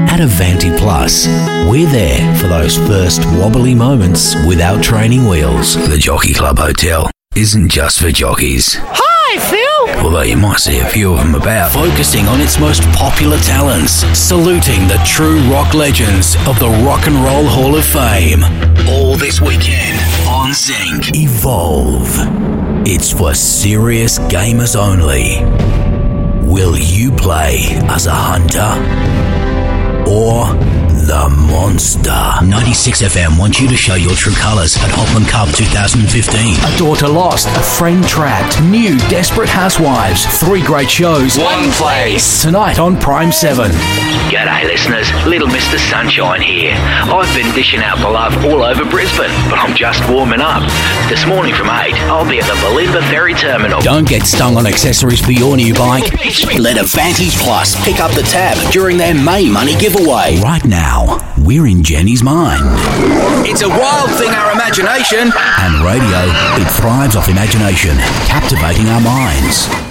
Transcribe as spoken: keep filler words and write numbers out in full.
At Avanti Plus, we're there for those first wobbly moments without training wheels. The Jockey Club Hotel isn't just for jockeys. Hi, Phil! Although you might see a few of them about. Focusing on its most popular talents. Saluting the true rock legends of the Rock and Roll Hall of Fame. All this weekend on Zinc. Evolve. It's for serious gamers only. Will you play as a hunter or the monster? ninety-six F M wants you to show your true colours at Hoffman Cup twenty fifteen. A daughter lost, a friend trapped, new Desperate Housewives, three great shows, one place. Tonight on Prime seven. G'day listeners, Little Mister Sunshine here. I've been dishing out the love all over Brisbane, but I'm just warming up. This morning from eight, I'll be at the Bulimba Ferry Terminal. Don't get stung on accessories for your new bike. Let Avanti Plus pick up the tab during their May Money giveaway. Right now, we're in Jenny's mind. It's a wild thing, our imagination. And radio, it thrives off imagination, captivating our minds.